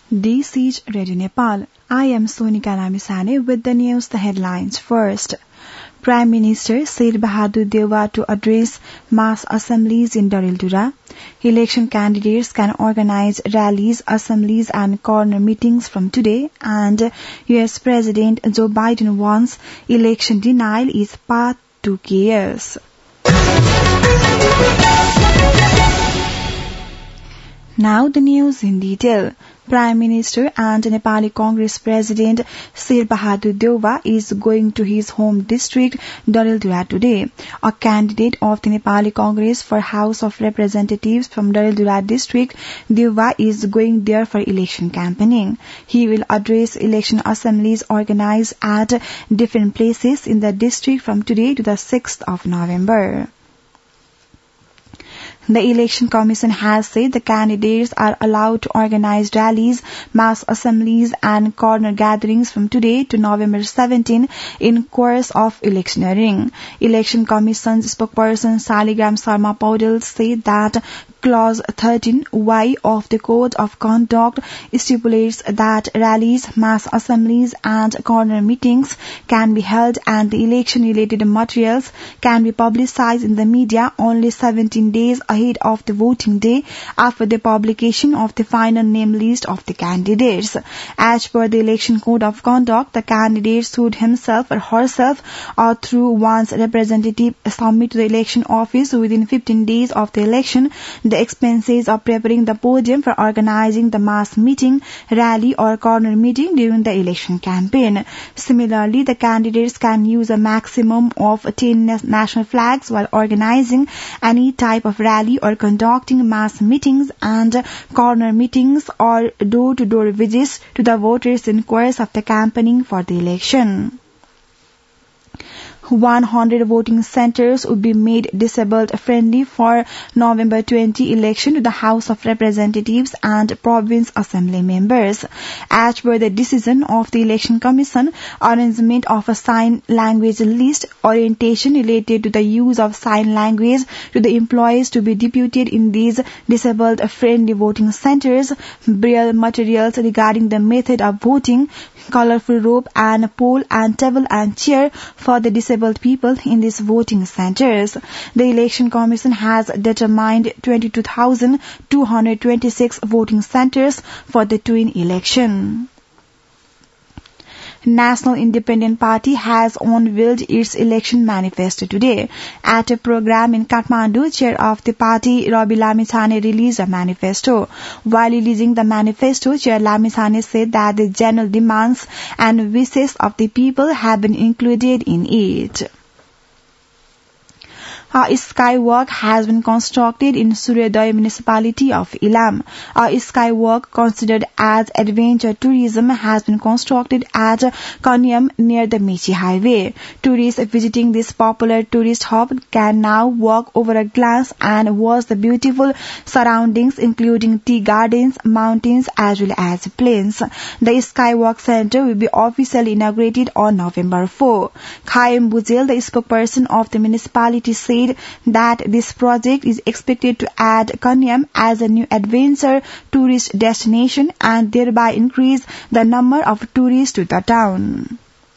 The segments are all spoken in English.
This is Radio Nepal. I am Sonika Lamisane with the news, the headlines first. Prime Minister Sher Bahadur Deuba to address mass assemblies in Dareldura. Election candidates can organize rallies, assemblies and corner meetings from today. And US President Joe Biden warns election denial is path to chaos. Now the news in detail. Prime Minister and Nepali Congress President Sher Bahadur Deuba is going to his home district, Dareldura, today. A candidate of the Nepali Congress for House of Representatives from Dareldura district, Deuba is going there for election campaigning. He will address election assemblies organized at different places in the district from today to the 6th of November. The Election Commission has said the candidates are allowed to organize rallies, mass assemblies and corner gatherings from today to November 17 in course of electioneering. Election Commission's spokesperson Saligram Sharma Paudel said that Clause 13Y of the Code of Conduct stipulates that rallies, mass assemblies and corner meetings can be held and the election-related materials can be publicized in the media only 17 days ahead of the voting day after the publication of the final name list of the candidates. As per the Election Code of Conduct, the candidate should himself or herself or through one's representative submit to the election office within 15 days of the election the expenses of preparing the podium for organizing the mass meeting, rally or corner meeting during the election campaign. Similarly, the candidates can use a maximum of 10 national flags while organizing any type of rally or conducting mass meetings and corner meetings or door-to-door visits to the voters in course of the campaigning for the election. 100 voting centers would be made disabled-friendly for November 20 election to the House of Representatives and Province Assembly members. As per the decision of the Election Commission, arrangement of a sign language list, orientation related to the use of sign language to the employees to be deputed in these disabled-friendly voting centers, braille materials regarding the method of voting, colorful rope and pole and table and chair for the disabled people in these voting centers. The Election Commission has determined 22,226 voting centers for the twin election. National Independent Party has unveiled its election manifesto today. At a program in Kathmandu, chair of the party, Rabi Lamithane, released a manifesto. While releasing the manifesto, Chair Lamithane said that the general demands and wishes of the people have been included in it. A skywalk has been constructed in Suryodaya municipality of Ilam. A skywalk considered as adventure tourism has been constructed at Kanyam near the Mechi highway. Tourists visiting this popular tourist hub can now walk over a glance and watch the beautiful surroundings including tea gardens, mountains as well as plains. The skywalk center will be officially inaugurated on November 4. Khaim Bujel, the spokesperson of the municipality, said that this project is expected to add Kanyam as a new adventure tourist destination and thereby increase the number of tourists to the town.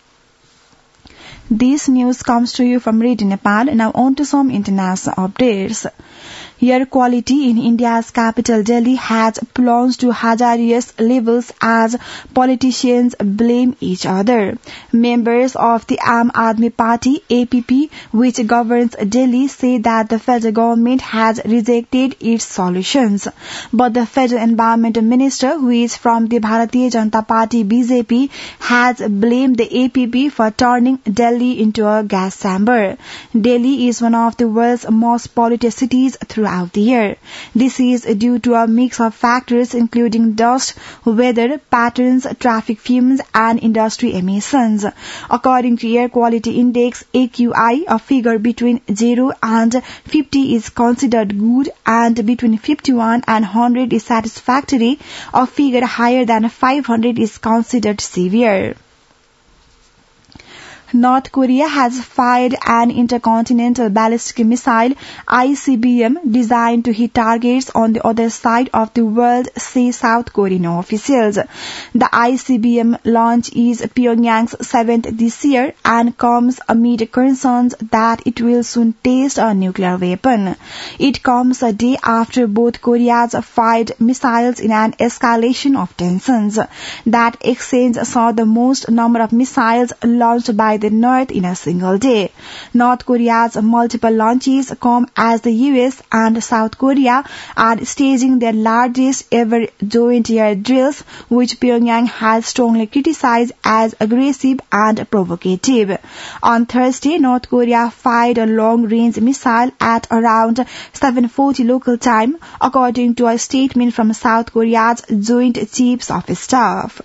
This news comes to you from Radio Nepal. Now on to some international updates. Air quality in India's capital Delhi has plunged to hazardous levels as politicians blame each other. Members of the Aam Aadmi Party (APP), which governs Delhi, say that the federal government has rejected its solutions. But the federal environment minister, who is from the Bharatiya Janata Party (BJP), has blamed the APP for turning Delhi into a gas chamber. Delhi is one of the world's most polluted cities throughout the year. This is due to a mix of factors including dust, weather patterns, traffic fumes and industry emissions. According to Air Quality Index AQI, a figure between 0 and 50 is considered good and between 51 and 100 is satisfactory. A figure higher than 500 is considered severe. North Korea has fired an intercontinental ballistic missile ICBM designed to hit targets on the other side of the world, say South Korean officials. The ICBM launch is Pyongyang's 7th this year and comes amid concerns that it will soon test a nuclear weapon. It comes a day after both Koreas fired missiles in an escalation of tensions. That exchange saw the most number of missiles launched by the North in a single day. North Korea's multiple launches come as the US and South Korea are staging their largest ever joint air drills, which Pyongyang has strongly criticized as aggressive and provocative. On Thursday, North Korea fired a long-range missile at around 7:40 local time, according to a statement from South Korea's Joint Chiefs of Staff.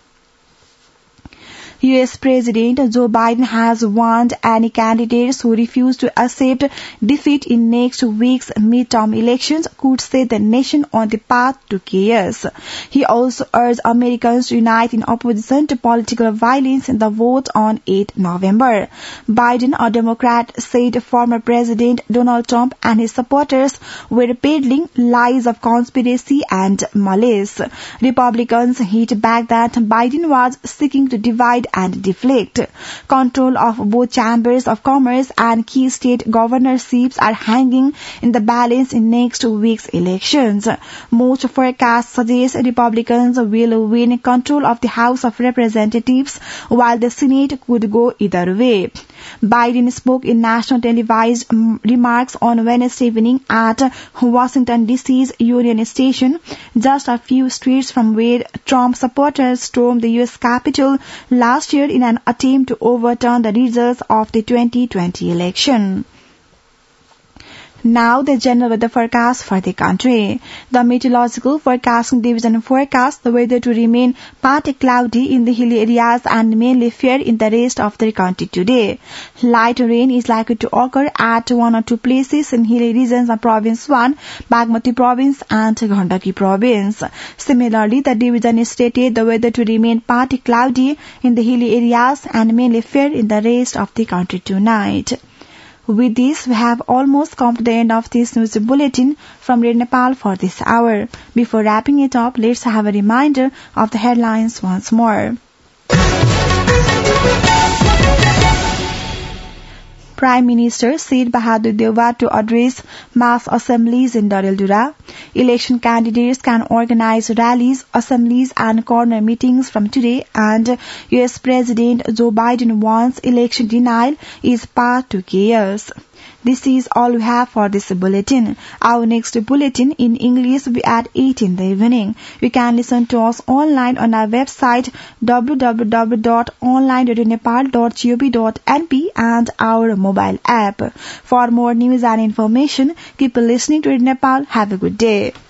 U.S. President Joe Biden has warned any candidates who refuse to accept defeat in next week's midterm elections could set the nation on the path to chaos. He also urged Americans to unite in opposition to political violence in the vote on 8 November. Biden, a Democrat, said former President Donald Trump and his supporters were peddling lies of conspiracy and malice. Republicans hit back that Biden was seeking to divide and deflect. Control of both chambers of commerce and key state governorships are hanging in the balance in next week's elections. Most forecasts suggest Republicans will win control of the House of Representatives, while the Senate could go either way. Biden spoke in national televised remarks on Wednesday evening at Washington, D.C.'s Union Station, just a few streets from where Trump supporters stormed the U.S. Capitol last year in an attempt to overturn the results of the 2020 election. Now the general weather forecast for the country. The Meteorological Forecasting Division forecasts the weather to remain partly cloudy in the hilly areas and mainly fair in the rest of the country today. Light rain is likely to occur at one or two places in hilly regions of Province 1, Bagmati Province and Gandaki Province. Similarly, the division stated the weather to remain partly cloudy in the hilly areas and mainly fair in the rest of the country tonight. With this, we have almost come to the end of this news bulletin from Radio Nepal for this hour. Before wrapping it up, let's have a reminder of the headlines once more. Prime Minister Sher Bahadur Deuba to address mass assemblies in Dareldura. Election candidates can organize rallies, assemblies and corner meetings from today, and U.S. President Joe Biden warns election denial is path to chaos. This is all we have for this bulletin. Our next bulletin in English will be at 8 in the evening. You can listen to us online on our website www.onlineradionepal.gov.np and our mobile app. For more news and information, keep listening to Radio Nepal. Have a good day.